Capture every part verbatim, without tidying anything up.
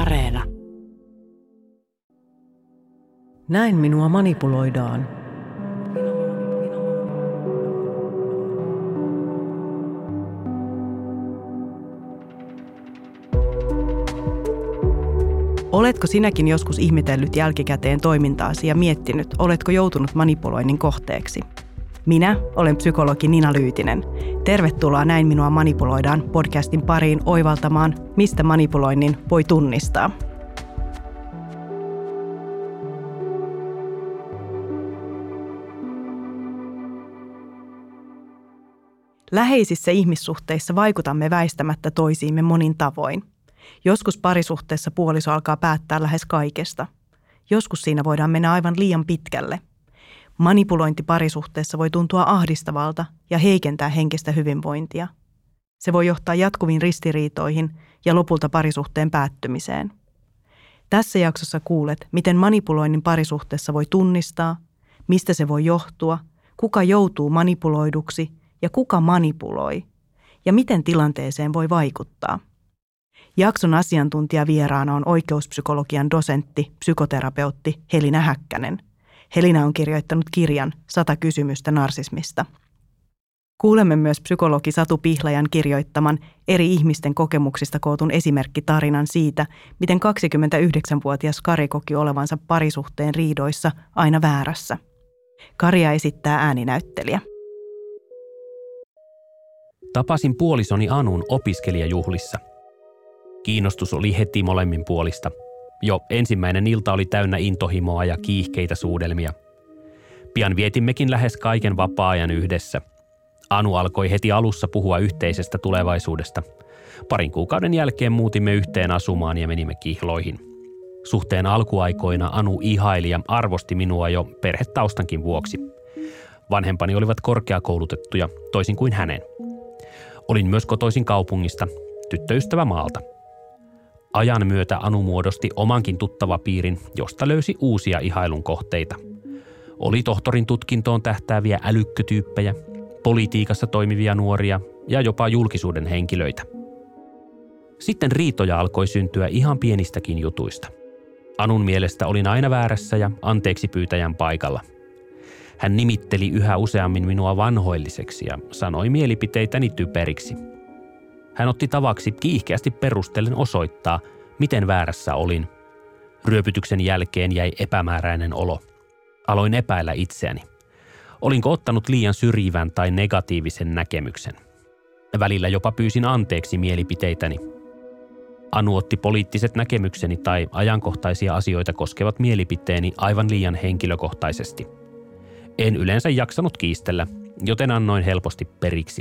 Areena. Näin minua manipuloidaan. Oletko sinäkin joskus ihmetellyt jälkikäteen toimintaasi ja miettinyt, oletko joutunut manipuloinnin kohteeksi? Minä olen psykologi Nina Lyytinen. Tervetuloa Näin minua manipuloidaan podcastin pariin oivaltamaan, mistä manipuloinnin voi tunnistaa. Läheisissä ihmissuhteissa vaikutamme väistämättä toisiimme monin tavoin. Joskus parisuhteessa puoliso alkaa päättää lähes kaikesta. Joskus siinä voidaan mennä aivan liian pitkälle. Manipulointi parisuhteessa voi tuntua ahdistavalta ja heikentää henkistä hyvinvointia. Se voi johtaa jatkuviin ristiriitoihin ja lopulta parisuhteen päättymiseen. Tässä jaksossa kuulet, miten manipuloinnin parisuhteessa voi tunnistaa, mistä se voi johtua, kuka joutuu manipuloiduksi ja kuka manipuloi, ja miten tilanteeseen voi vaikuttaa. Jakson asiantuntijavieraana on oikeuspsykologian dosentti, psykoterapeutti Helina Häkkänen. Helina on kirjoittanut kirjan sata kysymystä narsismista. Kuulemme myös psykologi Satu Pihlajan kirjoittaman eri ihmisten kokemuksista kootun esimerkkitarinan siitä, miten kaksikymmentäyhdeksänvuotias Kari koki olevansa parisuhteen riidoissa aina väärässä. Karia esittää ääninäyttelijä. Tapasin puolisoni Anun opiskelijajuhlissa. Kiinnostus oli heti molemmin puolista. Jo ensimmäinen ilta oli täynnä intohimoa ja kiihkeitä suudelmia. Pian vietimmekin lähes kaiken vapaa-ajan yhdessä. Anu alkoi heti alussa puhua yhteisestä tulevaisuudesta. Parin kuukauden jälkeen muutimme yhteen asumaan ja menimme kihloihin. Suhteen alkuaikoina Anu ihaili ja arvosti minua jo perhetaustankin vuoksi. Vanhempani olivat korkeakoulutettuja, toisin kuin hänen. Olin myös kotoisin kaupungista, tyttöystävä maalta. Ajan myötä Anu muodosti omankin tuttavapiirin, josta löysi uusia ihailun kohteita. Oli tohtorin tutkintoon tähtääviä älykkötyyppejä, politiikassa toimivia nuoria ja jopa julkisuuden henkilöitä. Sitten riitoja alkoi syntyä ihan pienistäkin jutuista. Anun mielestä olin aina väärässä ja anteeksi pyytäjän paikalla. Hän nimitteli yhä useammin minua vanhoilliseksi ja sanoi mielipiteitäni typeriksi. Hän otti tavaksi kiihkeästi perustellen osoittaa, miten väärässä olin. Ryöpytyksen jälkeen jäi epämääräinen olo. Aloin epäillä itseäni. Olinko ottanut liian syrjivän tai negatiivisen näkemyksen? Välillä jopa pyysin anteeksi mielipiteitäni. Anu otti poliittiset näkemykseni tai ajankohtaisia asioita koskevat mielipiteeni aivan liian henkilökohtaisesti. En yleensä jaksanut kiistellä, joten annoin helposti periksi.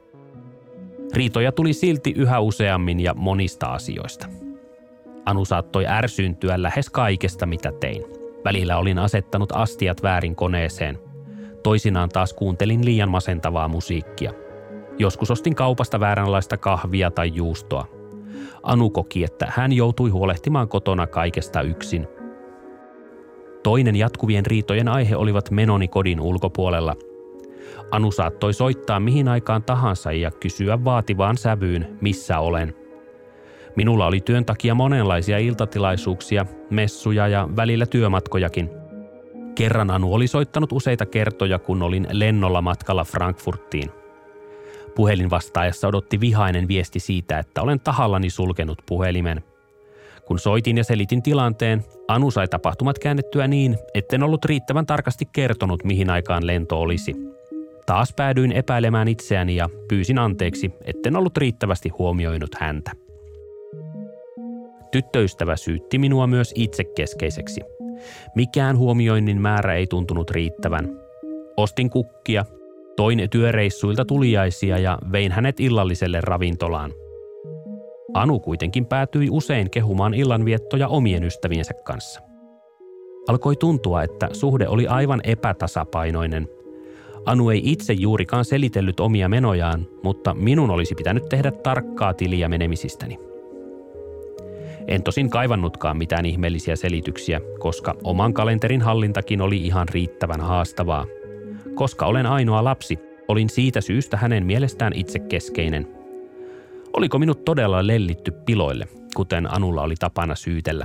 Riitoja tuli silti yhä useammin ja monista asioista. Anu saattoi ärsyyntyä lähes kaikesta, mitä tein. Välillä olin asettanut astiat väärin koneeseen. Toisinaan taas kuuntelin liian masentavaa musiikkia. Joskus ostin kaupasta vääränlaista kahvia tai juustoa. Anu koki, että hän joutui huolehtimaan kotona kaikesta yksin. Toinen jatkuvien riitojen aihe olivat menoni kodin ulkopuolella. Anu saattoi soittaa mihin aikaan tahansa ja kysyä vaativaan sävyyn, missä olen. Minulla oli työn takia monenlaisia iltatilaisuuksia, messuja ja välillä työmatkojakin. Kerran Anu oli soittanut useita kertoja, kun olin lennolla matkalla Frankfurtiin. Puhelin vastaajassa odotti vihainen viesti siitä, että olen tahallani sulkenut puhelimen. Kun soitin ja selitin tilanteen, Anu sai tapahtumat käännettyä niin, etten ollut riittävän tarkasti kertonut, mihin aikaan lento olisi. Taas päädyin epäilemään itseäni ja pyysin anteeksi, etten ollut riittävästi huomioinut häntä. Tyttöystävä syytti minua myös itsekeskeiseksi. Mikään huomioinnin määrä ei tuntunut riittävän. Ostin kukkia, toin työreissuilta tuliaisia ja vein hänet illalliselle ravintolaan. Anu kuitenkin päätyi usein kehumaan illanviettoja omien ystäviensä kanssa. Alkoi tuntua, että suhde oli aivan epätasapainoinen. Anu ei itse juurikaan selitellyt omia menojaan, mutta minun olisi pitänyt tehdä tarkkaa tiliä menemisistäni. En tosin kaivannutkaan mitään ihmeellisiä selityksiä, koska oman kalenterin hallintakin oli ihan riittävän haastavaa. Koska olen ainoa lapsi, olin siitä syystä hänen mielestään itsekeskeinen. Oliko minut todella lellitty piloille? kuten Anulla oli tapana syytellä.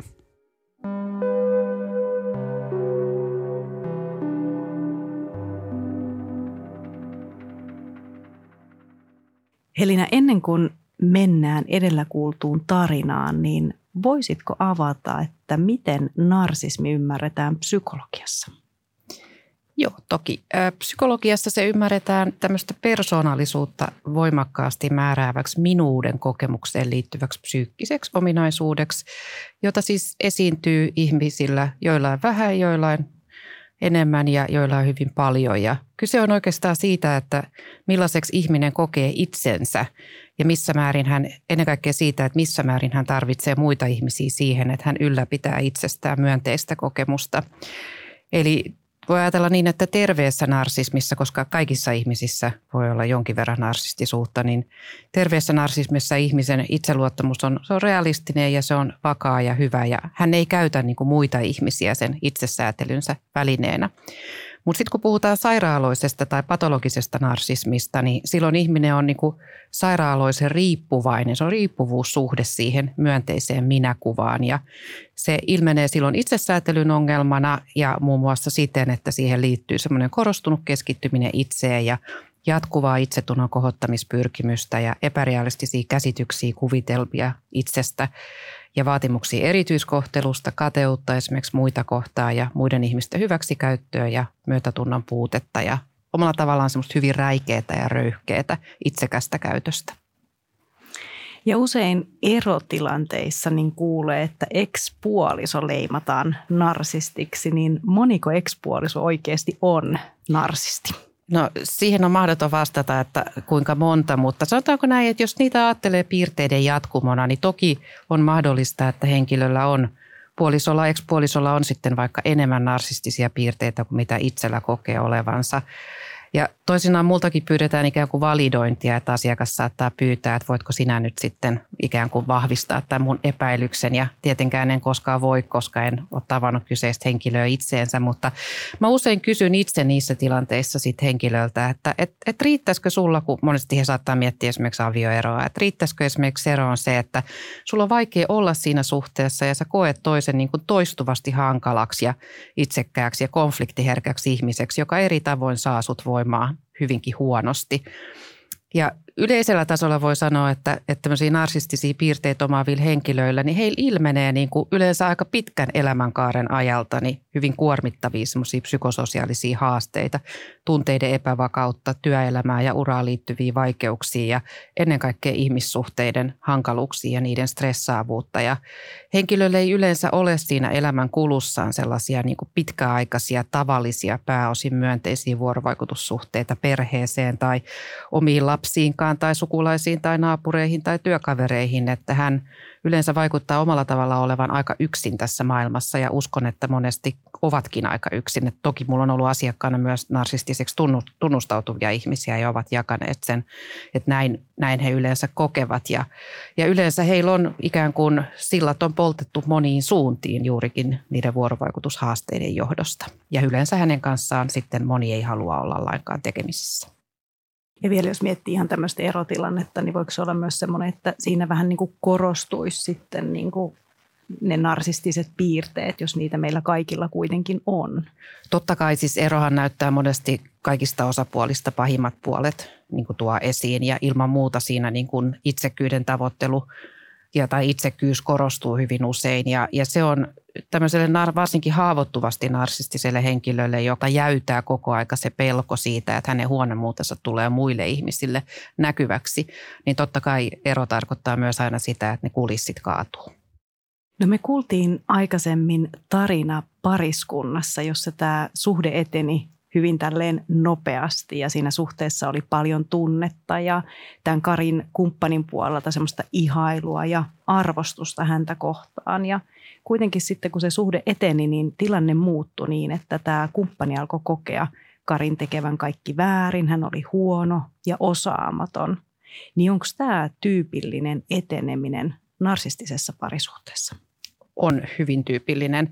Helina, ennen kuin mennään edellä kuultuun tarinaan, niin voisitko avata, että miten narsismi ymmärretään psykologiassa? Joo, toki. Psykologiassa se ymmärretään tämmöistä persoonallisuutta voimakkaasti määrääväksi minuuden kokemukseen liittyväksi psyykkiseksi ominaisuudeksi, jota siis esiintyy ihmisillä joillain vähän, joillain enemmän ja joillain hyvin paljon. Ja kyse on oikeastaan siitä, että millaiseksi ihminen kokee itsensä ja missä määrin hän, ennen kaikkea siitä, että missä määrin hän tarvitsee muita ihmisiä siihen, että hän ylläpitää itsestään myönteistä kokemusta. Eli voi ajatella niin, että terveessä narsismissa, koska kaikissa ihmisissä voi olla jonkin verran narsistisuutta, niin terveessä narsismissa ihmisen itseluottamus on, se on realistinen ja se on vakaa ja hyvä ja hän ei käytä niin kuin muita ihmisiä sen itsesäätelynsä välineenä. Mutta sitten kun puhutaan sairaaloisesta tai patologisesta narsismista, niin silloin ihminen on niin kuin sairaaloisen riippuvainen. Se on riippuvuussuhde siihen myönteiseen minäkuvaan ja se ilmenee silloin itsesäätelyn ongelmana ja muun muassa siten, että siihen liittyy semmoinen korostunut keskittyminen itseen ja jatkuvaa itsetunnon kohottamispyrkimystä ja epärealistisia käsityksiä, kuvitelmia itsestä ja vaatimuksia erityiskohtelusta, kateutta esimerkiksi muita kohtaan ja muiden ihmisten hyväksikäyttöä ja myötätunnon puutetta ja omalla tavallaan semmoista hyvin räikeätä ja röyhkeätä itsekästä käytöstä. Ja usein erotilanteissa niin kuulee, että ex-puoliso leimataan narsistiksi, niin moniko ex-puoliso oikeasti on narsisti? No siihen on mahdoton vastata, että kuinka monta, mutta sanotaanko näin, että jos niitä ajattelee piirteiden jatkumona, niin toki on mahdollista, että henkilöllä on puolisolla, ex-puolisolla on sitten vaikka enemmän narsistisia piirteitä kuin mitä itsellä kokee olevansa. Ja toisinaan multakin pyydetään ikään kuin validointia, että asiakas saattaa pyytää, että voitko sinä nyt sitten ikään kuin vahvistaa tämän mun epäilyksen. Ja tietenkään en koskaan voi, koska en ole tavannut kyseistä henkilöä itseensä, mutta mä usein kysyn itse niissä tilanteissa sitten henkilöltä, että et, et riittäisikö sulla, kun monesti he saattaa miettiä esimerkiksi avioeroa, että riittäisikö esimerkiksi eroon se, että sulla on vaikea olla siinä suhteessa ja sä koet toisen niin kuin toistuvasti hankalaksi ja itsekkääksi ja konfliktiherkäksi ihmiseksi, joka eri tavoin saa sut voimaan hyvinkin huonosti. Ja yleisellä tasolla voi sanoa, että, että tämmöisiä narsistisia piirteitä omaavilla henkilöillä, niin heillä ilmenee niin kuin yleensä aika pitkän elämänkaaren ajalta niin hyvin kuormittavia semmoisia psykososiaalisia haasteita, tunteiden epävakautta, työelämään ja uraan liittyviä vaikeuksia ja ennen kaikkea ihmissuhteiden hankaluuksia ja niiden stressaavuutta. Ja henkilöillä ei yleensä ole siinä elämän kulussaan sellaisia niin kuin pitkäaikaisia, tavallisia, pääosin myönteisiä vuorovaikutussuhteita perheeseen tai omiin lapsiinkaan tai sukulaisiin tai naapureihin tai työkavereihin, että hän yleensä vaikuttaa omalla tavalla olevan aika yksin tässä maailmassa ja uskon, että monesti ovatkin aika yksin. Et toki mulla on ollut asiakkaana myös narsistiseksi tunnustautuvia ihmisiä ja ovat jakaneet sen, että näin, näin he yleensä kokevat. Ja, ja yleensä heillä on ikään kuin sillat on poltettu moniin suuntiin juurikin niiden vuorovaikutushaasteiden johdosta. Ja yleensä hänen kanssaan sitten moni ei halua olla lainkaan tekemisissä. Ja vielä jos miettii ihan tämmöistä erotilannetta, niin voiko se olla myös semmoinen, että siinä vähän niin kuin korostuisi sitten niin kuin ne narsistiset piirteet, jos niitä meillä kaikilla kuitenkin on? Totta kai siis erohan näyttää monesti kaikista osapuolista pahimmat puolet niin kuin tuo esiin ja ilman muuta siinä niin kuin itsekkyyden tavoittelu ja tai itsekkyys korostuu hyvin usein ja, ja se on tämmöiselle varsinkin haavoittuvasti narsistiselle henkilölle, joka jäytää koko aika se pelko siitä, että hänen huonomuutensa tulee muille ihmisille näkyväksi, niin totta kai ero tarkoittaa myös aina sitä, että ne kulissit kaatuu. No me kuultiin aikaisemmin tarina pariskunnassa, jossa tämä suhde eteni hyvin tälleen nopeasti ja siinä suhteessa oli paljon tunnetta ja tämän Karin kumppanin puolelta semmoista ihailua ja arvostusta häntä kohtaan. Ja kuitenkin sitten kun se suhde eteni, niin tilanne muuttui niin, että tämä kumppani alkoi kokea Karin tekevän kaikki väärin. Hän oli huono ja osaamaton. Niin onko tämä tyypillinen eteneminen narsistisessa parisuhteessa? On hyvin tyypillinen.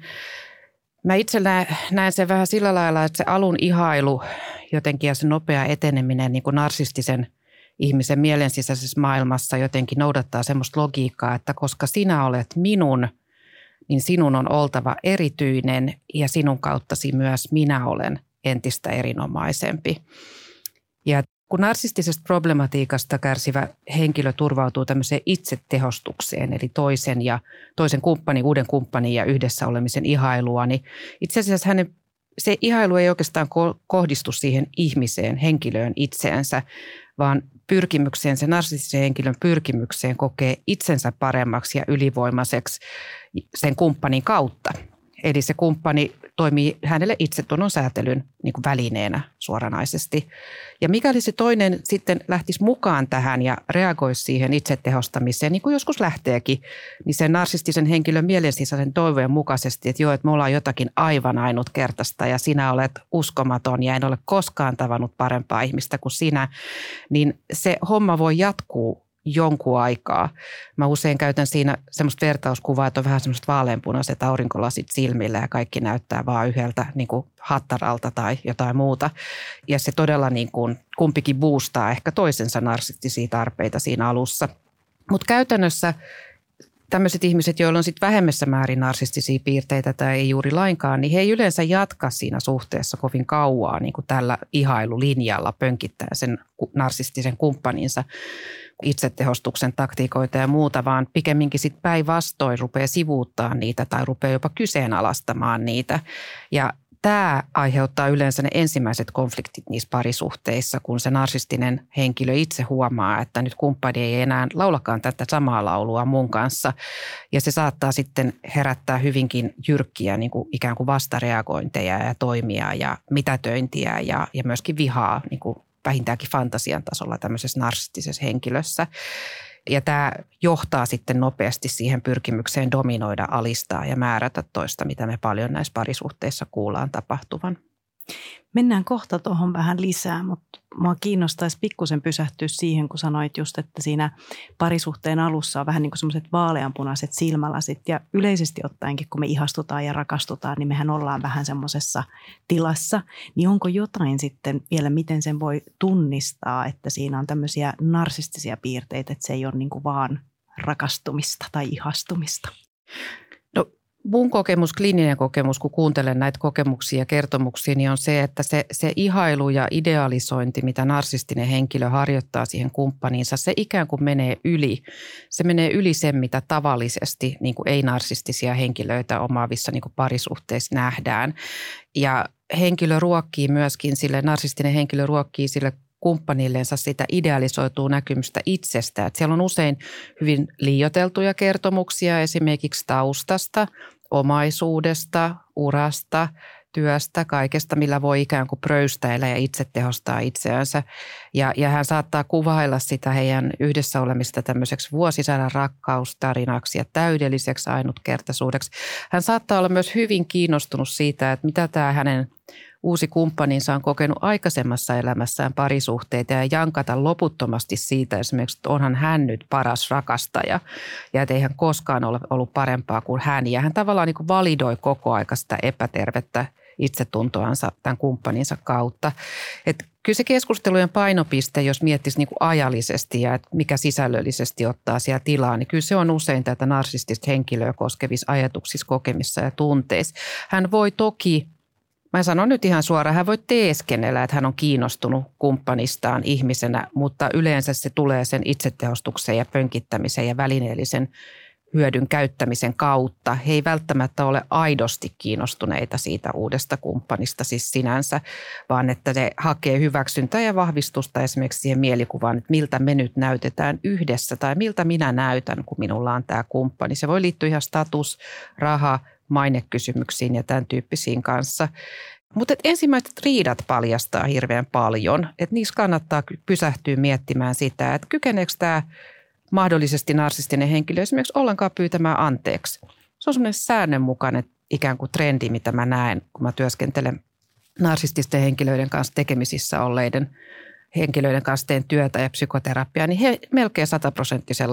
Mä itse näen sen vähän sillä lailla, että se alun ihailu jotenkin ja se nopea eteneminen niin kuin narsistisen ihmisen mielensisäisessä maailmassa jotenkin noudattaa semmoista logiikkaa, että koska sinä olet minun, niin sinun on oltava erityinen ja sinun kauttasi myös minä olen entistä erinomaisempi. Ja kun narsistisesta problematiikasta kärsivä henkilö turvautuu tämmöiseen itsetehostukseen, eli toisen ja toisen kumppanin, uuden kumppanin ja yhdessä olemisen ihailua, niin itse asiassa hänen, se ihailu ei oikeastaan kohdistu siihen ihmiseen, henkilöön itseensä, vaan pyrkimykseen, se narsistisen henkilön pyrkimykseen kokee itsensä paremmaksi ja ylivoimaiseksi sen kumppanin kautta. Eli se kumppani toimii hänelle itsetunnon säätelyn niin kuin välineenä suoranaisesti. Ja mikäli se toinen sitten lähtisi mukaan tähän ja reagoisi siihen itsetehostamiseen, niin kuin joskus lähteekin, niin sen narsistisen henkilön mielensisäisen toiveen mukaisesti, että joo, että me ollaan jotakin aivan ainutkertaista ja sinä olet uskomaton ja en ole koskaan tavannut parempaa ihmistä kuin sinä, niin se homma voi jatkuu jonkun aikaa. Mä usein käytän siinä semmoista vertauskuvaa, että on vähän semmoista vaaleanpunaiset aurinkolasit silmillä ja kaikki näyttää vaan yhdeltä niin kuin hattaralta tai jotain muuta. Ja se todella niin kuin kumpikin boostaa ehkä toisensa narsistisia tarpeita siinä alussa. Mutta käytännössä tämmöiset ihmiset, joilla on sitten vähemmässä määrin narsistisia piirteitä tai ei juuri lainkaan, niin he ei yleensä jatka siinä suhteessa kovin kauaa niin kuin tällä ihailulinjalla pönkittää sen narsistisen kumppaninsa itsetehostuksen taktiikoita ja muuta, vaan pikemminkin sitten päinvastoin rupeaa sivuuttaa niitä tai rupeaa jopa kyseenalaistamaan niitä. Ja tämä aiheuttaa yleensä ne ensimmäiset konfliktit niissä parisuhteissa, kun se narsistinen henkilö itse huomaa, että nyt kumppani ei enää laulakaan tätä samaa laulua mun kanssa. Ja se saattaa sitten herättää hyvinkin jyrkkiä niin kuin ikään kuin vastareagointeja ja toimia ja mitätöintiä ja, ja myöskin vihaa niin kuin vähintäänkin fantasian tasolla tämmöisessä narsistisessa henkilössä. Ja tämä johtaa sitten nopeasti siihen pyrkimykseen dominoida, alistaa ja määrätä toista, mitä me paljon näissä parisuhteissa kuullaan tapahtuvan. Mennään kohta tuohon vähän lisää, mutta mua kiinnostaisi pikkusen pysähtyä siihen, kun sanoit just, että siinä parisuhteen alussa on vähän niin kuin semmoiset vaaleanpunaiset silmälasit. Ja yleisesti ottaenkin, kun me ihastutaan ja rakastutaan, niin mehän ollaan vähän semmoisessa tilassa. Niin onko jotain sitten vielä, miten sen voi tunnistaa, että siinä on tämmöisiä narsistisia piirteitä, että se ei ole niin kuin vaan rakastumista tai ihastumista? No. Mun kokemus, kliininen kokemus, kun kuuntelen näitä kokemuksia ja kertomuksia, niin on se, että se, se ihailu ja idealisointi, mitä narsistinen henkilö harjoittaa siihen kumppaniinsa, se ikään kuin menee yli. Se menee yli sen, mitä tavallisesti niin kuin ei-narsistisia henkilöitä omaavissa niin kuin parisuhteissa nähdään. Ja henkilö ruokkii myöskin sille, narsistinen henkilö ruokkii sille kumppanillensa sitä idealisoituu näkymystä itsestä. Että siellä on usein hyvin liioiteltuja kertomuksia esimerkiksi taustasta, omaisuudesta, urasta, työstä, kaikesta, millä voi ikään kuin pröystäillä ja itse tehostaa itseänsä. Ja, ja hän saattaa kuvailla sitä heidän yhdessä olemista tämmöiseksi vuosisadan rakkaustarinaksi ja täydelliseksi ainutkertaisuudeksi. Hän saattaa olla myös hyvin kiinnostunut siitä, että mitä tämä hänen uusi kumppaninsa on kokenut aikaisemmassa elämässään parisuhteita ja jankata loputtomasti siitä esimerkiksi, että onhan hän nyt paras rakastaja ja että ei hän koskaan ole ollut parempaa kuin hän. Ja hän tavallaan niin kuin validoi koko aika sitä epätervettä itsetuntoansa tämän kumppaninsa kautta. Että kyllä se keskustelujen painopiste, jos miettisi niin kuin ajallisesti ja että mikä sisällöllisesti ottaa siellä tilaa, niin kyllä se on usein tätä narsistista henkilöä koskevissa ajatuksissa, kokemissa ja tunteissa. Hän voi toki, mä sanon nyt ihan suoraan, hän voi teeskennellä, että hän on kiinnostunut kumppanistaan ihmisenä, mutta yleensä se tulee sen itsetehostuksen ja pönkittämisen ja välineellisen hyödyn käyttämisen kautta. He ei välttämättä ole aidosti kiinnostuneita siitä uudesta kumppanista siis sinänsä, vaan että ne hakee hyväksyntää ja vahvistusta esimerkiksi siihen mielikuvaan, että miltä me nyt näytetään yhdessä tai miltä minä näytän, kun minulla on tämä kumppani. Se voi liittyä ihan status, raha, mainekysymyksiin ja tämän tyyppisiin kanssa. Mutta ensimmäiset riidat paljastaa hirveän paljon, että niissä kannattaa pysähtyä miettimään sitä, että kykeneekö tämä mahdollisesti narsistinen henkilö esimerkiksi ollenkaan pyytämään anteeksi. Se on semmoinen säännönmukainen ikään kuin trendi, mitä mä näen, kun mä työskentelen narsististen henkilöiden kanssa tekemisissä olleiden henkilöiden kanssa teen työtä ja psykoterapiaa, niin he melkein sataprosenttisella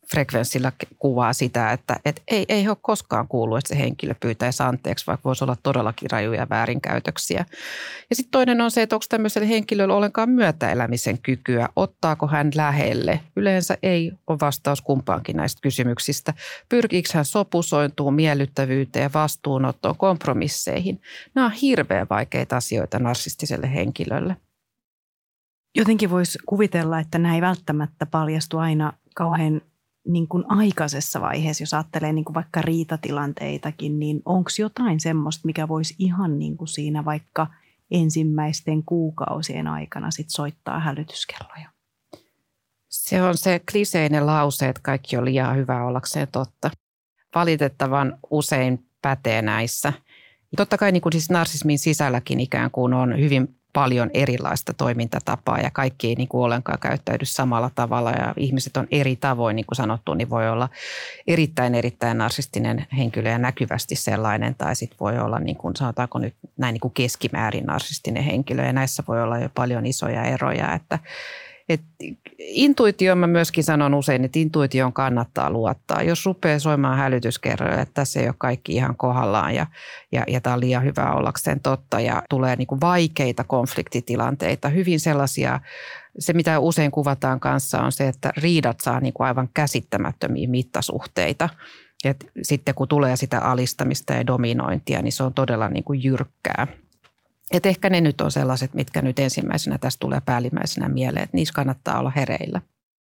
frekvenssillä kuvaa sitä, että et ei, ei ole koskaan kuullut, että se henkilö pyytäisi anteeksi, vaikka voisi olla todellakin rajuja väärinkäytöksiä. Ja sitten toinen on se, että onko tämmöisellä henkilöllä ollenkaan myötäelämisen kykyä, ottaako hän lähelle. Yleensä ei ole vastaus kumpaankin näistä kysymyksistä. Pyrkiikö hän sopusointuun, miellyttävyyteen ja vastuunottoon, kompromisseihin. Nämä on hirveän vaikeita asioita narsistiselle henkilölle. Jotenkin voisi kuvitella, että nämä ei välttämättä paljastu aina kauhean niin kuin aikaisessa vaiheessa, jos ajattelee niin kuin vaikka riitatilanteitakin, niin onko jotain semmoista, mikä voisi ihan niin kuin siinä vaikka ensimmäisten kuukausien aikana sit soittaa hälytyskelloja? Se on se kliseinen lause, että kaikki on liian hyvää ollakseen totta. Valitettavan usein pätee näissä. Totta kai niin kuin siis narsismin sisälläkin ikään kuin on hyvin paljon erilaista toimintatapaa ja kaikki ei niin kuin ollenkaan käyttäydy samalla tavalla ja ihmiset on eri tavoin, niin kuin sanottu, niin voi olla erittäin erittäin narsistinen henkilö ja näkyvästi sellainen tai sitten voi olla niin kuin sanotaanko nyt näin niin kuin keskimäärin narsistinen henkilö ja näissä voi olla jo paljon isoja eroja, että Et intuitio, mä myöskin sanon usein, että intuitioon kannattaa luottaa. Jos rupeaa soimaan hälytyskerroja, että tässä ei ole kaikki ihan kohdallaan ja, ja, ja tämä on liian hyvä ollakseen totta ja tulee niin kuin vaikeita konfliktitilanteita, hyvin sellaisia, se mitä usein kuvataan kanssa on se, että riidat saa niin kuin aivan käsittämättömiä mittasuhteita. Et sitten kun tulee sitä alistamista ja dominointia, niin se on todella niin kuin jyrkkää. Et ehkä ne nyt on sellaiset, mitkä nyt ensimmäisenä tässä tulee päällimmäisenä mieleen, että niissä kannattaa olla hereillä.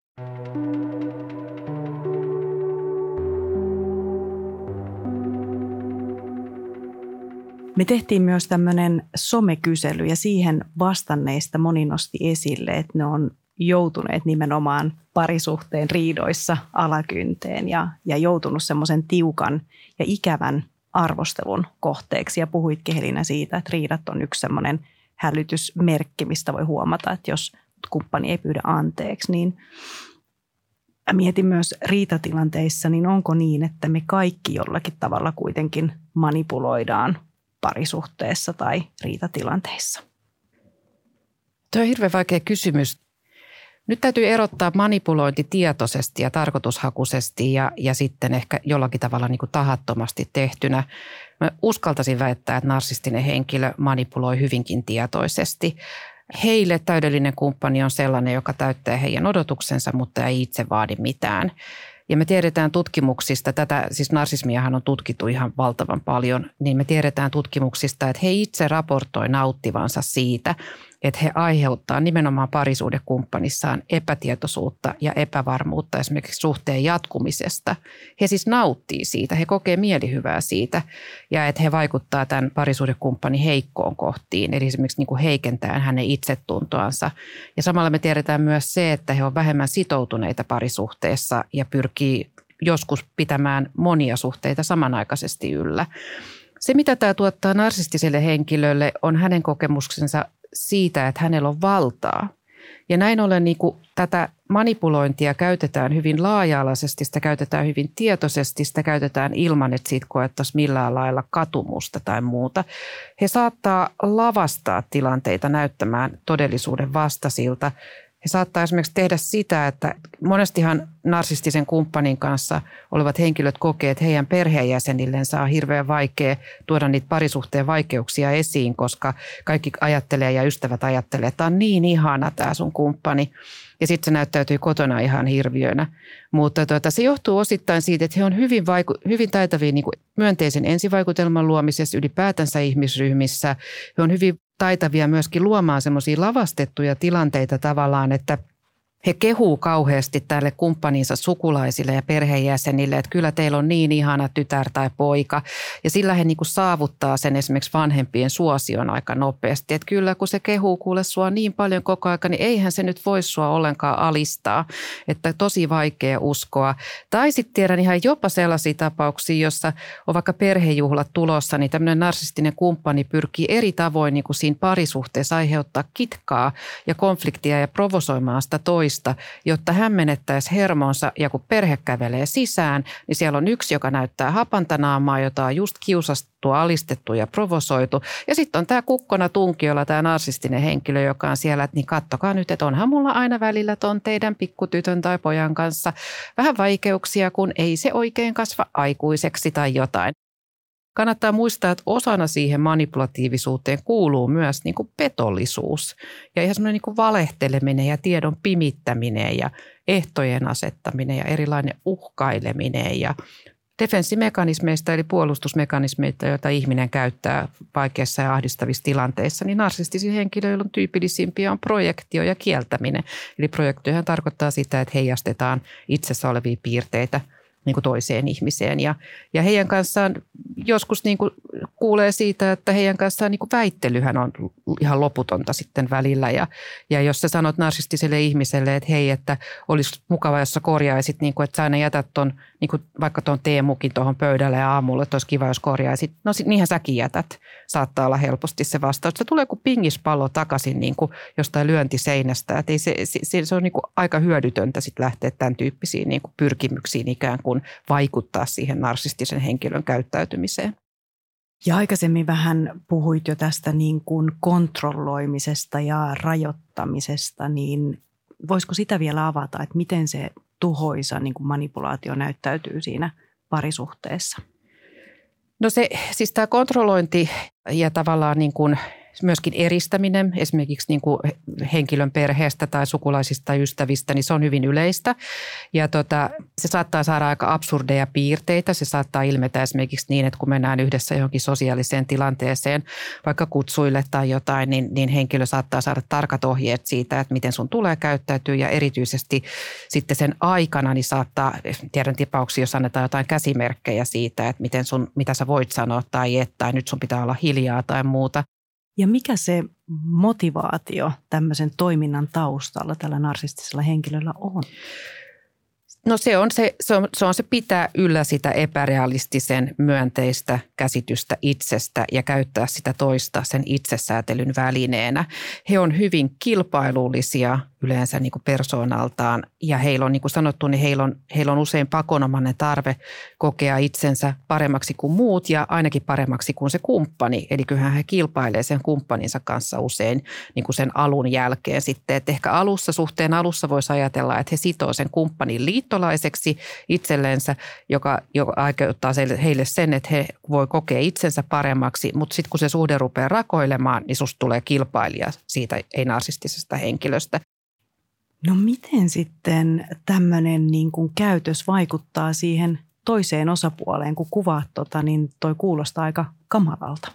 Me tehtiin myös tämmöinen somekysely ja siihen vastanneista moni nosti esille, että ne on joutuneet nimenomaan parisuhteen riidoissa alakynteen ja, ja joutunut semmoisen tiukan ja ikävän arvostelun kohteeksi ja puhuitkin Helina siitä, että riidat on yksi semmoinen hälytysmerkki, mistä voi huomata, että jos kumppani ei pyydä anteeksi, niin mietin myös riitatilanteissa, niin onko niin, että me kaikki jollakin tavalla kuitenkin manipuloidaan parisuhteessa tai riitatilanteissa? Tuo on hirveän vaikea kysymys. Nyt täytyy erottaa manipulointi tietoisesti ja tarkoitushakuisesti ja, ja sitten ehkä jollakin tavalla niin kuin tahattomasti tehtynä. Mä uskaltaisin väittää, että narsistinen henkilö manipuloi hyvinkin tietoisesti. Heille täydellinen kumppani on sellainen, joka täyttää heidän odotuksensa, mutta ei itse vaadi mitään. Ja me tiedetään tutkimuksista, tätä siis narsismiahan on tutkittu ihan valtavan paljon, niin me tiedetään tutkimuksista, että he itse raportoi nauttivansa siitä, että he aiheuttaa nimenomaan parisuhdekumppanissaan epätietoisuutta ja epävarmuutta esimerkiksi suhteen jatkumisesta. He siis nauttii siitä, he kokee mielihyvää siitä ja että he vaikuttaa tämän parisuhdekumppanin heikkoon kohtiin, eli esimerkiksi niin kuin heikentää hänen itsetuntoansa. Ja samalla me tiedetään myös se, että he ovat vähemmän sitoutuneita parisuhteessa ja pyrkii joskus pitämään monia suhteita samanaikaisesti yllä. Se, mitä tämä tuottaa narsistiselle henkilölle, on hänen kokemuksensa siitä, että hänellä on valtaa. Ja näin ollen niin kuin tätä manipulointia käytetään hyvin laaja-alaisesti, sitä käytetään hyvin tietoisesti, sitä käytetään ilman, että siitä koettaisiin millään lailla katumusta tai muuta. He saattaa lavastaa tilanteita näyttämään todellisuuden vastaisilta. He saattaa esimerkiksi tehdä sitä, että monestihan narsistisen kumppanin kanssa olevat henkilöt kokee, että heidän perheenjäsenillensä on hirveän vaikea tuoda niitä parisuhteen vaikeuksia esiin, koska kaikki ajattelee ja ystävät ajattelee, että tämä on niin ihana tämä sun kumppani. Ja sitten se näyttäytyy kotona ihan hirviönä. Mutta tuota, se johtuu osittain siitä, että he on hyvin, vaiku- hyvin taitavia niin kuin myönteisen ensivaikutelman luomisessa ylipäätänsä ihmisryhmissä. He on hyvin taitavia myöskin luomaan semmoisia lavastettuja tilanteita tavallaan, että he kehuu kauheasti tälle kumppaninsa sukulaisille ja perheenjäsenille, että kyllä teillä on niin ihana tytär tai poika. Ja sillä he niin kuin saavuttaa sen esimerkiksi vanhempien suosion aika nopeasti. Että kyllä kun se kehuu kuule sua niin paljon koko ajan, niin eihän se nyt voi sua ollenkaan alistaa. Että tosi vaikea uskoa. Tai sitten tiedän ihan jopa sellaisia tapauksia, jossa on vaikka perhejuhlat tulossa, niin tämmöinen narsistinen kumppani pyrkii eri tavoin niin kuin siinä parisuhteessa aiheuttaa kitkaa ja konfliktia ja provosoimaan sitä toista. toista, jotta hän menettäisi hermonsa ja kun perhe kävelee sisään, niin siellä on yksi, joka näyttää hapantanaamaa, jota on just kiusattu, alistettu ja provosoitu. Ja sitten on tämä kukkona tunkiolla, tämä narsistinen henkilö, joka on siellä, että niin kattokaa nyt, että onhan mulla aina välillä ton teidän pikkutytön tai pojan kanssa vähän vaikeuksia, kun ei se oikein kasva aikuiseksi tai jotain. Kannattaa muistaa, että osana siihen manipulatiivisuuteen kuuluu myös niin kuin petollisuus ja ihan semmoinen niin kuin valehteleminen ja tiedon pimittäminen ja ehtojen asettaminen ja erilainen uhkaileminen ja defenssimekanismeista eli puolustusmekanismeista, joita ihminen käyttää vaikeissa ja ahdistavissa tilanteissa, niin narsistisia henkilöillä on tyypillisimpiä on projektio ja kieltäminen. Eli projektiohan tarkoittaa sitä, että heijastetaan itsessä olevia piirteitä niin kuin toiseen ihmiseen. Ja, ja heidän kanssaan joskus niin kuin kuulee siitä, että heidän kanssaan niin kuin väittelyhän on ihan loputonta sitten välillä. Ja, ja jos sä sanot narsistiselle ihmiselle, että hei, että olisi mukava, jos sä korjaisit, niin kuin, että sä aina jätät ton, niin kuin vaikka tuon teemukin tuohon pöydälle ja aamulla, että olisi kiva, jos korjaisit. No niinhän säkin jätät. Saattaa olla helposti se vastaus. Se tulee kuin pingispallo takaisin niin kuin jostain lyöntiseinästä. Että ei se, se, se on niin kuin aika hyödytöntä sitten lähteä tämän tyyppisiin niin kuin pyrkimyksiin ikään kuin vaikuttaa siihen narsistisen henkilön käyttäytymiseen. Ja aikaisemmin vähän puhuit jo tästä niin kuin kontrolloimisesta ja rajoittamisesta, niin voisiko sitä vielä avata, että miten se tuhoisa niin kuin manipulaatio näyttäytyy siinä parisuhteessa? No se, siis tämä kontrollointi ja tavallaan niin kuin myöskin eristäminen esimerkiksi niin kuin henkilön perheestä tai sukulaisista tai ystävistä, niin se on hyvin yleistä. Ja tota, se saattaa saada aika absurdeja piirteitä. Se saattaa ilmetä esimerkiksi niin, että kun mennään yhdessä johonkin sosiaaliseen tilanteeseen, vaikka kutsuille tai jotain, niin, niin henkilö saattaa saada tarkat ohjeet siitä, että miten sun tulee käyttäytyä. Ja erityisesti sitten sen aikana niin saattaa, tiedän tapauksia, jos annetaan jotain käsimerkkejä siitä, että miten sun, mitä sä voit sanoa tai et, tai nyt sun pitää olla hiljaa tai muuta. Ja mikä se motivaatio tämmöisen toiminnan taustalla tällä narsistisella henkilöllä on? No se on se, se on, se on se pitää yllä sitä epärealistisen myönteistä käsitystä itsestä ja käyttää sitä toista sen itsesäätelyn välineenä. He on hyvin kilpailullisia yleensä niin kuin persoonaltaan ja heillä on, niin kuin sanottu, niin heillä on, heillä on usein pakonomainen tarve kokea itsensä paremmaksi kuin muut ja ainakin paremmaksi kuin se kumppani. Eli kyllähän he kilpailee sen kumppaninsa kanssa usein niin kuin sen alun jälkeen sitten. Että ehkä alussa, suhteen alussa voisi ajatella, että he sitoo sen kumppanin liittolaiseksi itsellensä, joka, joka aiheuttaa heille sen, että he voi kokea itsensä paremmaksi. Mutta sitten kun se suhde rupeaa rakoilemaan, niin susta tulee kilpailija siitä ei-narsistisesta henkilöstä. No miten sitten tämmöinen niin kuin käytös vaikuttaa siihen toiseen osapuoleen, kun kuvaat tota, niin toi kuulostaa aika kamalalta.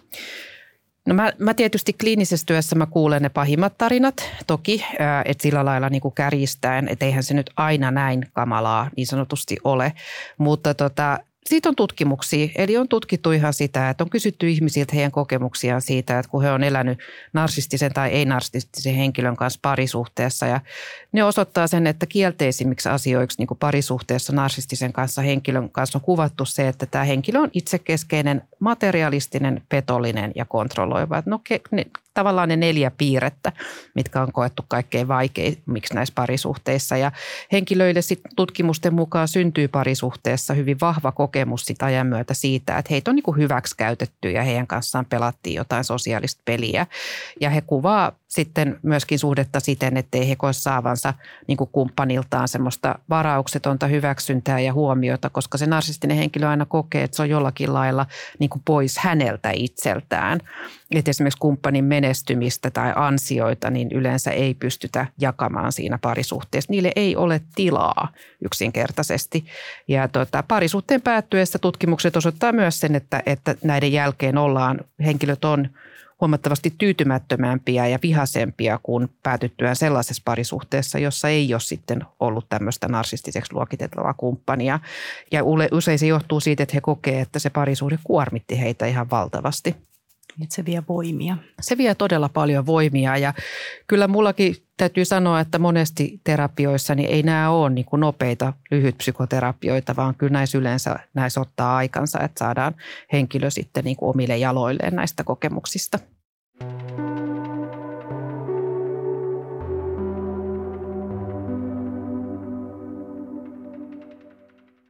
No mä, mä tietysti kliinisessä työssä mä kuulen ne pahimmat tarinat toki, että sillä lailla niin kuin kärjistäen, että eihän se nyt aina näin kamalaa niin sanotusti ole, mutta tota, siitä on tutkimuksia, eli on tutkittu ihan sitä, että on kysytty ihmisiltä heidän kokemuksiaan siitä, että kun he on elänyt narsistisen tai ei-narsistisen henkilön kanssa parisuhteessa ja ne osoittaa sen, että kielteisimmiksi asioiksi niin kuin parisuhteessa narsistisen kanssa henkilön kanssa on kuvattu se, että tämä henkilö on itsekeskeinen, materialistinen, petollinen ja kontrolloiva. No ne, tavallaan ne neljä piirrettä, mitkä on koettu kaikkein vaikeimmiksi näissä parisuhteissa ja henkilöille sitten tutkimusten mukaan syntyy parisuhteessa hyvin vahva kokemus sit ajan myötä siitä, että heitä on niin kuin hyväksi käytetty ja heidän kanssaan pelattiin jotain sosiaalista peliä. Ja he kuvaa sitten myöskin suhdetta siten, ettei he koe saavansa niin kuin kumppaniltaan semmoista varauksetonta hyväksyntää ja huomiota, koska se narsistinen henkilö aina kokee, että se on jollakin lailla niin kuin pois häneltä itseltään. Että esimerkiksi kumppanin menestymistä tai ansioita niin yleensä ei pystytä jakamaan siinä parisuhteessa. Niille ei ole tilaa yksinkertaisesti. Ja tota, parisuhteen päättyessä tutkimukset osoittaa myös sen, että, että näiden jälkeen ollaan, henkilöt on huomattavasti tyytymättömämpiä ja vihasempia kuin päätyttyään sellaisessa parisuhteessa, jossa ei ole sitten ollut tämmöistä narsistiseksi luokiteltavaa kumppania. Ja usein se johtuu siitä, että he kokee, että se parisuhde kuormitti heitä ihan valtavasti. Että se vie voimia. Se vie todella paljon voimia ja kyllä mullakin täytyy sanoa, että monesti terapioissa niin ei nämä ole niin kuin nopeita lyhytpsykoterapioita, vaan kyllä näissä yleensä näissä ottaa aikansa, että saadaan henkilö sitten niin kuin omille jaloilleen näistä kokemuksista.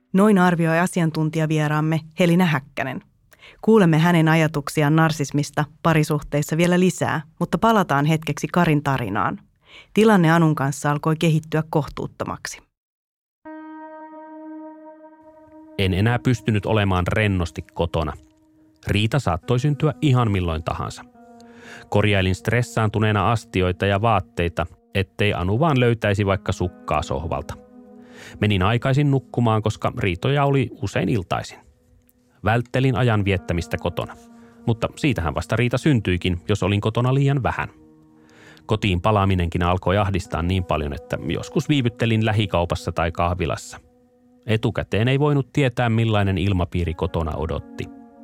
Noin arvioi asiantuntijavieraamme Helina Häkkänen. Kuulemme hänen ajatuksiaan narsismista parisuhteissa vielä lisää, mutta palataan hetkeksi Karin tarinaan. Tilanne Anun kanssa alkoi kehittyä kohtuuttomaksi. En enää pystynyt olemaan rennosti kotona. Riita saattoi syntyä ihan milloin tahansa. Korjailin stressaantuneena astioita ja vaatteita, ettei Anu vaan löytäisi vaikka sukkaa sohvalta. Menin aikaisin nukkumaan, koska riitoja oli usein iltaisin. Välttelin ajan viettämistä kotona, mutta siitähän vasta riita syntyikin, jos olin kotona liian vähän. Kotiin palaaminenkin alkoi ahdistaa niin paljon, että joskus viivyttelin lähikaupassa tai kahvilassa. Etukäteen ei voinut tietää, millainen ilmapiiri kotona odotti.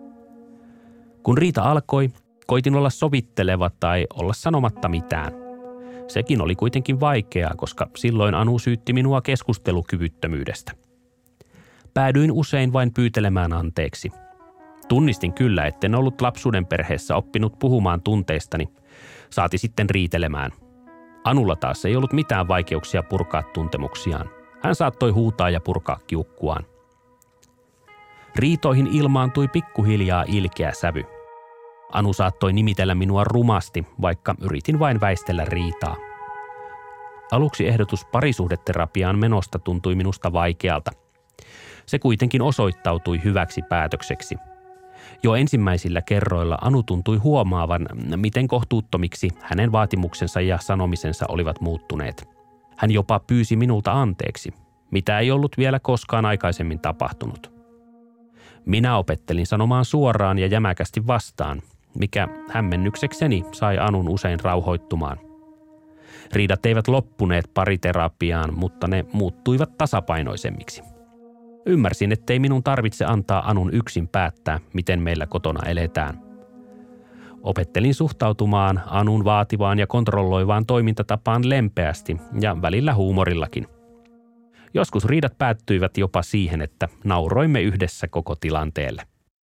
Kun riita alkoi, koitin olla sovitteleva tai olla sanomatta mitään. Sekin oli kuitenkin vaikeaa, koska silloin Anu syytti minua keskustelukyvyttömyydestä. Päädyin usein vain pyytelemään anteeksi. Tunnistin kyllä, etten ollut lapsuuden perheessä oppinut puhumaan tunteistani, saati sitten riitelemään. Anulla taas ei ollut mitään vaikeuksia purkaa tuntemuksiaan. Hän saattoi huutaa ja purkaa kiukkuaan. Riitoihin ilmaantui pikkuhiljaa ilkeä sävy. Anu saattoi nimitellä minua rumasti, vaikka yritin vain väistellä riitaa. Aluksi ehdotus parisuhdeterapiaan menosta tuntui minusta vaikealta. Se kuitenkin osoittautui hyväksi päätökseksi. Jo ensimmäisillä kerroilla Anu tuntui huomaavan, miten kohtuuttomiksi hänen vaatimuksensa ja sanomisensa olivat muuttuneet. Hän jopa pyysi minulta anteeksi, mitä ei ollut vielä koskaan aikaisemmin tapahtunut. Minä opettelin sanomaan suoraan ja jämäkästi vastaan, mikä hämmennyksekseni sai Anun usein rauhoittumaan. Riidat eivät loppuneet pariterapiaan, mutta ne muuttuivat tasapainoisemmiksi. Ymmärsin, ettei minun tarvitse antaa Anun yksin päättää, miten meillä kotona eletään. Opettelin suhtautumaan Anun vaativaan ja kontrolloivaan toimintatapaan lempeästi ja välillä huumorillakin. Joskus riidat päättyivät jopa siihen, että nauroimme yhdessä koko tilanteelle.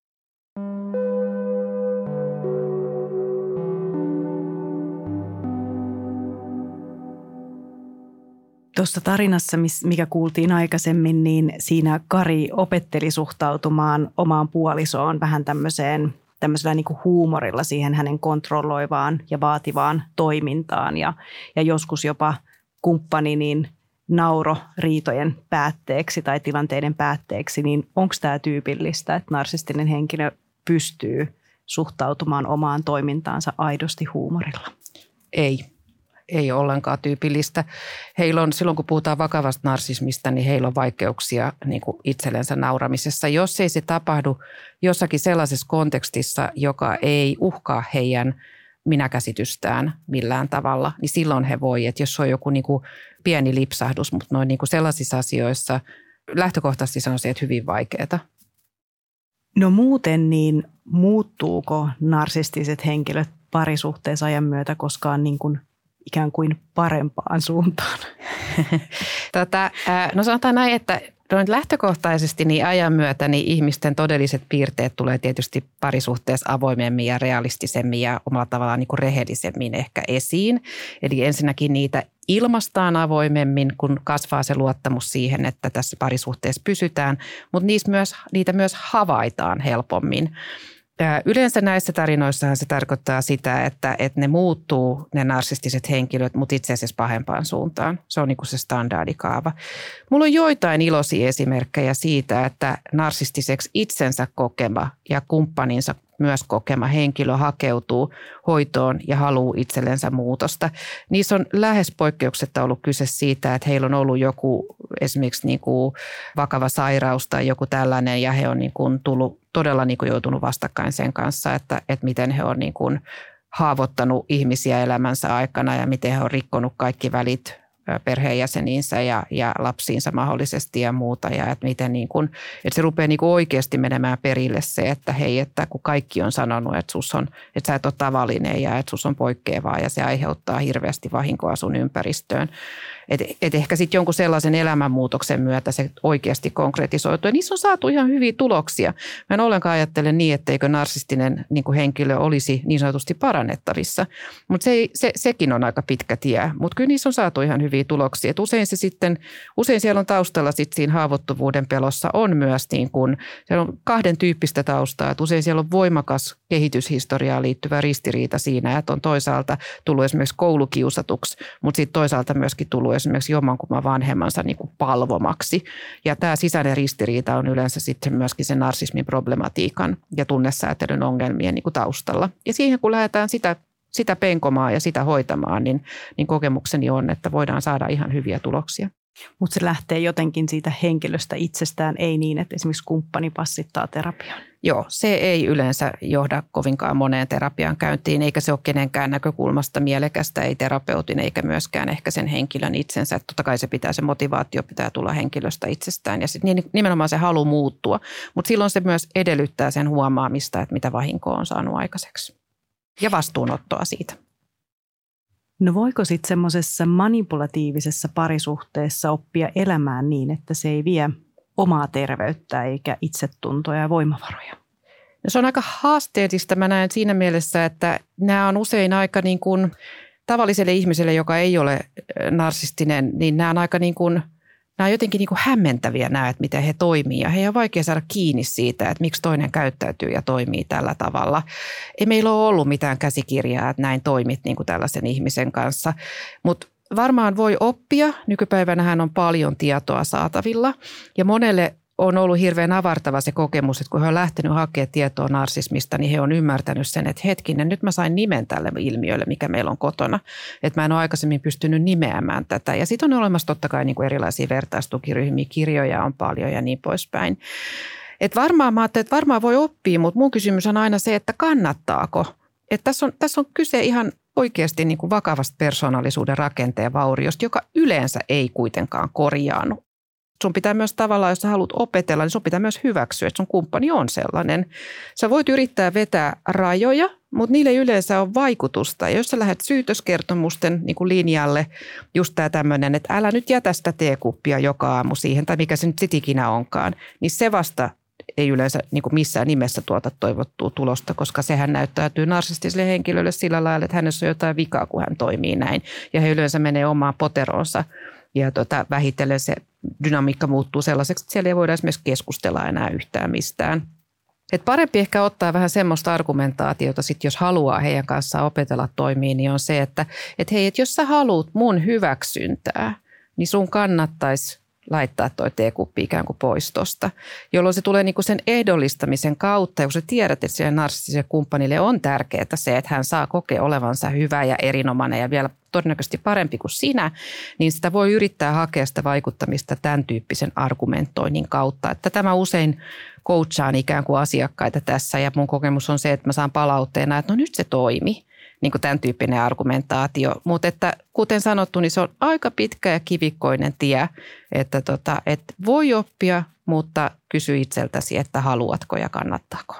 Tuossa tarinassa, mikä kuultiin aikaisemmin, niin siinä Kari opetteli suhtautumaan omaan puolisoon vähän tämmöiseen, tämmöisellä niin kuin huumorilla siihen hänen kontrolloivaan ja vaativaan toimintaan. Ja, ja joskus jopa kumppani niin nauro riitojen päätteeksi tai tilanteiden päätteeksi, niin onko tämä tyypillistä, että narsistinen henkilö pystyy suhtautumaan omaan toimintaansa aidosti huumorilla? Ei. Ei ollenkaan tyypillistä. Heillä on, silloin kun puhutaan vakavasta narsismista, niin heillä on vaikeuksia niin kuin itsellensä nauramisessa. Jos ei se tapahdu jossakin sellaisessa kontekstissa, joka ei uhkaa heidän minäkäsitystään millään tavalla, niin silloin he voi, että jos on joku niin kuin pieni lipsahdus, mutta noin niin kuin sellaisissa asioissa lähtökohtaisesti sanoisin, että hyvin vaikeaa. No muuten niin muuttuuko narsistiset henkilöt parisuhteessa ajan myötä koskaan niin kuin ikään kuin parempaan suuntaan? Tota, no sanotaan näin, että lähtökohtaisesti niin ajan myötä niin ihmisten todelliset piirteet tulee tietysti parisuhteessa avoimemmin ja realistisemmin ja omalla tavallaan niin kuin rehellisemmin ehkä esiin. Eli ensinnäkin niitä ilmaistaan avoimemmin, kun kasvaa se luottamus siihen, että tässä parisuhteessa pysytään, mutta niistä myös, niitä myös havaitaan helpommin. Yleensä näissä tarinoissahan se tarkoittaa sitä, että, että ne muuttuu, ne narsistiset henkilöt, mutta itse asiassa pahempaan suuntaan. Se on niin kuin se standardikaava. Mulla on joitain iloisia esimerkkejä siitä, että narsistiseksi itsensä kokema ja kumppaninsa myös kokema henkilö hakeutuu hoitoon ja haluaa itsellensä muutosta. Niissä on lähes poikkeuksetta ollut kyse siitä, että heillä on ollut joku esimerkiksi niin kuin vakava sairaus tai joku tällainen ja he on niin kuin tullut todella niin kuin joutunut vastakkain sen kanssa, että, että miten he on niin kuin haavoittanut ihmisiä elämänsä aikana ja miten he on rikkonut kaikki välit perheenjäseniinsä ja, ja lapsiinsa mahdollisesti ja muuta. Ja että miten niin kuin, että se rupeaa niin kuin oikeasti menemään perille se, että hei, että kun kaikki on sanonut, että, sus on, että sä et ole tavallinen ja että sus on poikkeavaa ja se aiheuttaa hirveästi vahinkoa sun ympäristöön. Et, et ehkä sitten jonkun sellaisen elämänmuutoksen myötä se oikeasti konkretisoituu. Ja niissä on saatu ihan hyviä tuloksia. Mä en ollenkaan ajattele niin, etteikö narsistinen niin kuin henkilö olisi niin sanotusti parannettavissa. Mutta se, se, sekin on aika pitkä tie. Mutta kyllä niissä on saatu ihan hyviä tuloksia. Et usein, se sitten, usein siellä on taustalla sit siinä haavoittuvuuden pelossa on myös niin kuin, siellä on kahden tyyppistä taustaa. Et usein siellä on voimakas kehityshistoriaan liittyvä ristiriita siinä, että on toisaalta tullut esimerkiksi koulukiusatuksi, mutta sitten toisaalta myöskin tullut esimerkiksi jommankumman vanhemmansa niin kuin palvomaksi. Ja tämä sisäinen ristiriita on yleensä sitten myöskin sen narsismin problematiikan ja tunnesäätelyn ongelmien niin kuin taustalla. Ja siihen kun lähdetään sitä, sitä penkomaan ja sitä hoitamaan, niin, niin kokemukseni on, että voidaan saada ihan hyviä tuloksia. Mutta se lähtee jotenkin siitä henkilöstä itsestään, ei niin, että esimerkiksi kumppani passittaa terapiaan. Joo, se ei yleensä johda kovinkaan moneen terapian käyntiin, eikä se ole kenenkään näkökulmasta mielekästä, ei terapeutin eikä myöskään ehkä sen henkilön itsensä. Että totta kai se pitää, se motivaatio pitää tulla henkilöstä itsestään ja sitten nimenomaan se halu muuttua, mutta silloin se myös edellyttää sen huomaamista, että mitä vahinkoa on saanut aikaiseksi ja vastuunottoa siitä. No voiko sitten semmoisessa manipulatiivisessa parisuhteessa oppia elämään niin, että se ei vie omaa terveyttä eikä itsetuntoa ja voimavaroja? No se on aika haasteellista. Mä näen siinä mielessä, että nämä on usein aika niin kuin tavalliselle ihmiselle, joka ei ole narsistinen, niin nämä on aika niin kuin, nämä on jotenkin niin kuin hämmentäviä nämä, että miten he toimii. Ja heidän on vaikea saada kiinni siitä, että miksi toinen käyttäytyy ja toimii tällä tavalla. Ei meillä ole ollut mitään käsikirjaa, että näin toimit niin kuin tällaisen ihmisen kanssa, mutta varmaan voi oppia. Nykypäivänähän on paljon tietoa saatavilla ja monelle on ollut hirveän avartava se kokemus, että kun he on lähtenyt hakemaan tietoa narsismista, niin he on ymmärtänyt sen, että hetkinen, nyt mä sain nimen tälle ilmiölle, mikä meillä on kotona. Että mä en ole aikaisemmin pystynyt nimeämään tätä. Ja sitten on olemassa totta kai niin kuin erilaisia vertaistukiryhmiä, kirjoja on paljon ja niin poispäin. Että varmaan mä ajattelin, että varmaan voi oppia, mutta mun kysymys on aina se, että kannattaako. Että tässä on, tässä on kyse ihan oikeasti niin kuin vakavasta persoonallisuuden rakenteen vauriosta, joka yleensä ei kuitenkaan korjaannu. Sun pitää myös tavallaan, jos sä haluat opetella, niin sun pitää myös hyväksyä, että sun kumppani on sellainen. Sä voit yrittää vetää rajoja, mutta niille yleensä on vaikutusta. Ja jos sä lähdet syytöskertomusten niin kuin linjalle, just tämä tämmöinen, että älä nyt jätä sitä teekuppia joka aamu siihen, tai mikä se nyt sit ikinä onkaan, niin se vasta ei yleensä niin kuin missään nimessä tuota toivottua tulosta, koska sehän näyttäytyy narsistiselle henkilölle sillä lailla, että hänessä on jotain vikaa, kun hän toimii näin. Ja he yleensä menee omaan poteroonsa ja tota, vähitellen se dynamiikka muuttuu sellaiseksi, että siellä ei voida esimerkiksi keskustella enää yhtään mistään. Et parempi ehkä ottaa vähän semmoista argumentaatiota, sit jos haluaa heidän kanssaan opetella toimia, niin on se, että et hei, et jos sä haluat mun hyväksyntää, niin sun kannattaisi laittaa toi teekuppi ikään kuin pois tosta, jolloin se tulee niinku sen ehdollistamisen kautta, ja kun sä tiedät, että sille narsistiselle kumppanille on tärkeää se, että hän saa kokea olevansa hyvä ja erinomainen ja vielä todennäköisesti parempi kuin sinä, niin sitä voi yrittää hakea sitä vaikuttamista tämän tyyppisen argumentoinnin kautta. Että tämä usein coachaan ikään kuin asiakkaita tässä, ja mun kokemus on se, että mä saan palautteena, että no nyt se toimi. Niin kuin tämän tyyppinen argumentaatio. Mutta että kuten sanottu, niin se on aika pitkä ja kivikkoinen tie, että, tota, että voi oppia, mutta kysy itseltäsi, että haluatko ja kannattaako.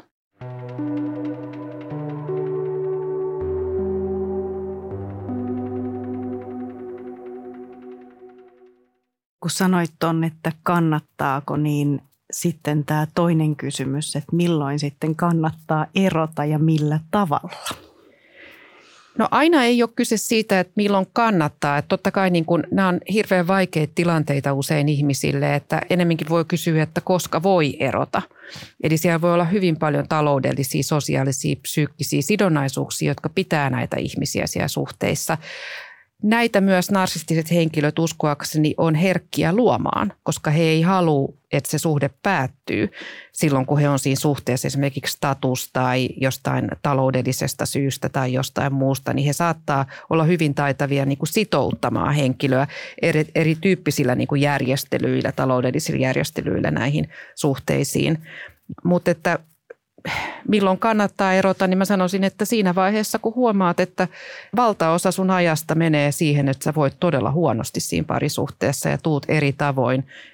Kun sanoit ton, että kannattaako, niin sitten tämä toinen kysymys, että milloin sitten kannattaa erota ja millä tavalla? No aina ei ole kyse siitä, että milloin kannattaa. Että totta kai niin kun, nämä on hirveän vaikeita tilanteita usein ihmisille, että enemmänkin voi kysyä, että koska voi erota. Eli siellä voi olla hyvin paljon taloudellisia, sosiaalisia, psyykkisiä sidonnaisuuksia, jotka pitää näitä ihmisiä siellä suhteissa. Näitä myös narsistiset henkilöt uskoakseni on herkkiä luomaan, koska he ei halua, että se suhde päättyy silloin, kun he on siinä suhteessa esimerkiksi status tai jostain taloudellisesta syystä tai jostain muusta, niin he saattaa olla hyvin taitavia niin kuin sitouttamaan henkilöä eri, erityyppisillä niin kuin järjestelyillä, taloudellisilla järjestelyillä näihin suhteisiin. Mutta että milloin kannattaa erota, niin mä sanoisin, että siinä vaiheessa, kun huomaat, että valtaosa sun ajasta menee siihen, että sä voit todella huonosti siinä parisuhteessa ja tuut eri tavoin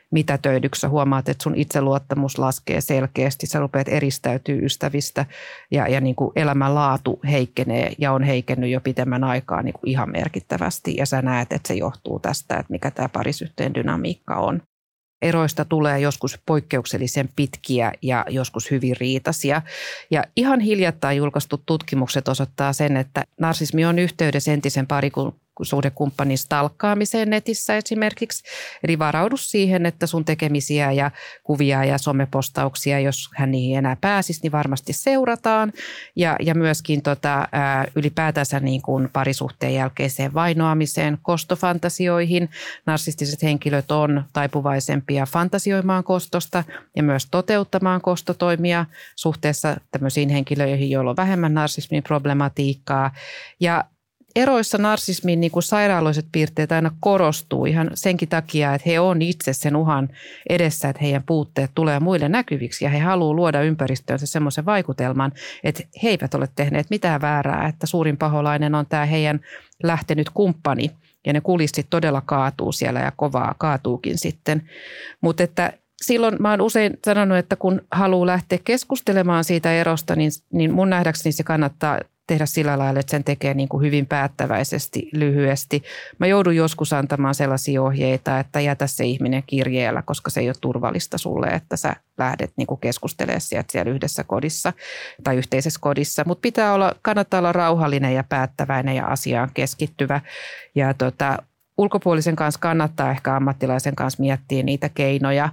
mitätöidyksi. Sä huomaat, että sun itseluottamus laskee selkeästi. Sä rupeat eristäytyy ystävistä ja, ja niin kuin elämänlaatu heikkenee ja on heikennyt jo pitemmän aikaa niin kuin ihan merkittävästi. Ja sä näet, että se johtuu tästä, että mikä tämä parisuhteen dynamiikka on. Eroista tulee joskus poikkeuksellisen pitkiä ja joskus hyvin riitaisia. Ja ihan hiljattain julkaistut tutkimukset osoittaa sen, että narsismi on yhteydessä entisen parisuhdekumppanin stalkkaamiseen netissä esimerkiksi. Eli varaudu siihen, että sun tekemisiä ja kuvia ja somepostauksia, jos hän niihin enää pääsisi, niin varmasti seurataan. Ja, ja myöskin tota, ää, ylipäätänsä niin kuin parisuhteen jälkeiseen vainoamiseen, kostofantasioihin. Narsistiset henkilöt on taipuvaisempia fantasioimaan kostosta ja myös toteuttamaan kostotoimia suhteessa tämmöisiin henkilöihin, joilla on vähemmän narsismin problematiikkaa. Ja eroissa narsismin niin kuin sairaaloiset piirteet aina korostuu ihan senkin takia, että he on itse sen uhan edessä, että heidän puutteet tulee muille näkyviksi ja he haluavat luoda ympäristöönsä semmoisen vaikutelman, että he eivät ole tehneet mitään väärää, että suurin paholainen on tämä heidän lähtenyt kumppani ja ne kulissit todella kaatuu siellä ja kovaa kaatuukin sitten, mutta että silloin mä oon usein sanonut, että kun haluaa lähteä keskustelemaan siitä erosta, niin, niin mun nähdäkseni se kannattaa tehdä sillä lailla, että sen tekee niin kuin hyvin päättäväisesti, lyhyesti. Mä joudun joskus antamaan sellaisia ohjeita, että jätä se ihminen kirjeellä, koska se ei ole turvallista sulle, että sä lähdet niin kuin keskustelemaan sieltä siellä yhdessä kodissa tai yhteisessä kodissa. Mutta pitää olla, kannattaa olla rauhallinen ja päättäväinen ja asiaan keskittyvä. Ja tota, ulkopuolisen kanssa kannattaa ehkä ammattilaisen kanssa miettiä niitä keinoja.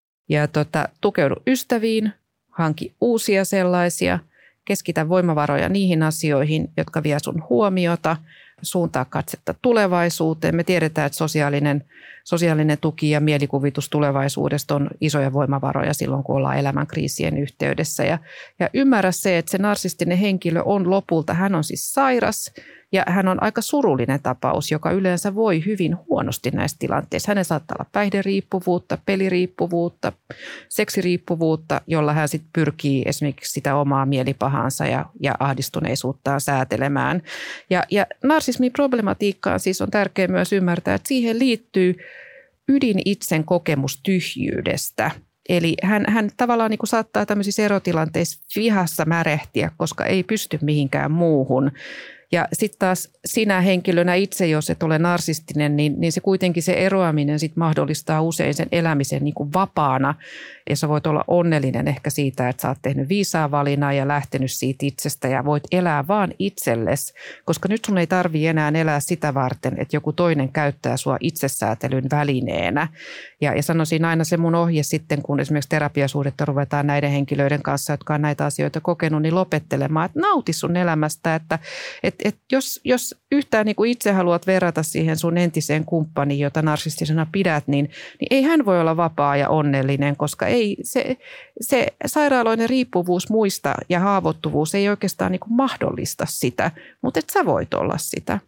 Ja tota, tukeudu ystäviin, hanki uusia sellaisia. Keskitä voimavaroja niihin asioihin, jotka vie sun huomiota, suuntaa katsetta tulevaisuuteen. Me tiedetään, että sosiaalinen, sosiaalinen tuki ja mielikuvitus tulevaisuudesta on isoja voimavaroja silloin, kun ollaan elämänkriisien yhteydessä. Ja, ja ymmärrä se, että se narsistinen henkilö on lopulta, hän on siis sairas ja hän on aika surullinen tapaus, joka yleensä voi hyvin huonosti näissä tilanteissa. Hänen saattaa olla päihderiippuvuutta, peliriippuvuutta, seksiriippuvuutta, jolla hän sitten pyrkii esimerkiksi sitä omaa mielipahansa ja, ja ahdistuneisuuttaan säätelemään. Ja, ja narsismin problematiikkaan siis on tärkeää myös ymmärtää, että siihen liittyy ydin itsen kokemus tyhjyydestä. Eli hän, hän tavallaan niin kuin saattaa tämmöisissä erotilanteissa vihassa märehtiä, koska ei pysty mihinkään muuhun. Ja sitten taas sinä henkilönä itse, jos et ole narsistinen, niin, niin se kuitenkin se eroaminen sit mahdollistaa usein sen elämisen niin kuin vapaana. Ja sä voit olla onnellinen ehkä siitä, että sä oot tehnyt viisaa valinnan ja lähtenyt siitä itsestä ja voit elää vaan itsellesi. Koska nyt sun ei tarvitse enää elää sitä varten, että joku toinen käyttää sua itsesäätelyn välineenä. Ja, ja sanoisin aina se mun ohje sitten, kun esimerkiksi terapiasuhdetta ruvetaan näiden henkilöiden kanssa, jotka on näitä asioita kokenut, niin lopettelemaan, että nauti sun elämästä, että et, et jos, jos yhtään niin kuin itse haluat verrata siihen sun entiseen kumppaniin, jota narsistisena pidät, niin, niin ei hän voi olla vapaa ja onnellinen, koska ei se, se sairaaloinen riippuvuus muista ja haavoittuvuus ei oikeastaan niin kuin mahdollista sitä, mutta et sä voit olla sitä.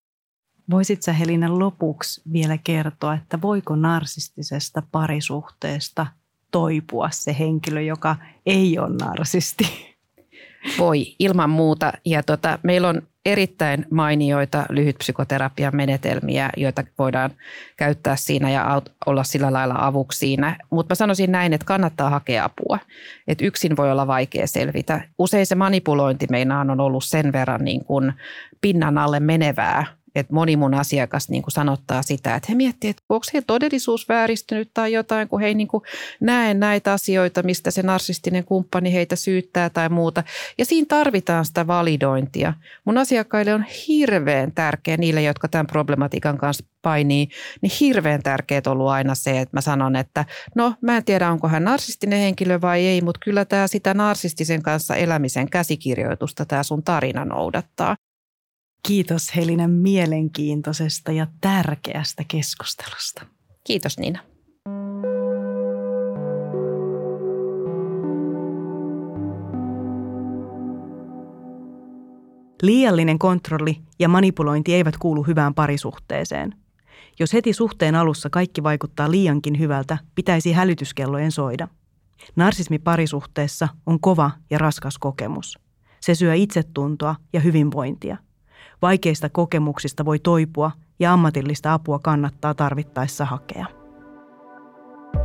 Voisit sä, Helina, lopuksi vielä kertoa, että voiko narsistisesta parisuhteesta toipua se henkilö, joka ei ole narsisti? Voi, ilman muuta. Ja tota, meillä on erittäin mainioita lyhytpsykoterapian menetelmiä, joita voidaan käyttää siinä ja olla sillä lailla avuksi siinä. Mutta mä sanoisin näin, että kannattaa hakea apua. Että yksin voi olla vaikea selvitä. Usein se manipulointi meinaan on ollut sen verran niin kuin pinnan alle menevää, että moni mun asiakas niin kuin sanottaa sitä, että he miettivät, että onko he todellisuus vääristynyt tai jotain, kun he ei niin kuin näe näitä asioita, mistä se narsistinen kumppani heitä syyttää tai muuta. Ja siinä tarvitaan sitä validointia. Mun asiakkaille on hirveän tärkeä, niille, jotka tämän problematiikan kanssa painii, niin hirveän tärkeää on ollut aina se, että mä sanon, että no mä en tiedä, onko hän narsistinen henkilö vai ei, mutta kyllä tämä sitä narsistisen kanssa elämisen käsikirjoitusta tämä sun tarina noudattaa. Kiitos, Helina, mielenkiintoisesta ja tärkeästä keskustelusta. Kiitos, Niina. Liiallinen kontrolli ja manipulointi eivät kuulu hyvään parisuhteeseen. Jos heti suhteen alussa kaikki vaikuttaa liiankin hyvältä, pitäisi hälytyskellojen soida. Narsismi parisuhteessa on kova ja raskas kokemus. Se syö itsetuntoa ja hyvinvointia. Vaikeista kokemuksista voi toipua ja ammatillista apua kannattaa tarvittaessa hakea.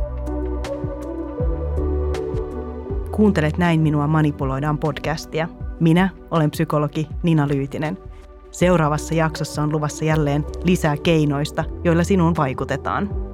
Kuuntelet Näin minua manipuloidaan podcastia. Minä olen psykologi Nina Lyytinen. Seuraavassa jaksossa on luvassa jälleen lisää keinoista, joilla sinuun vaikutetaan.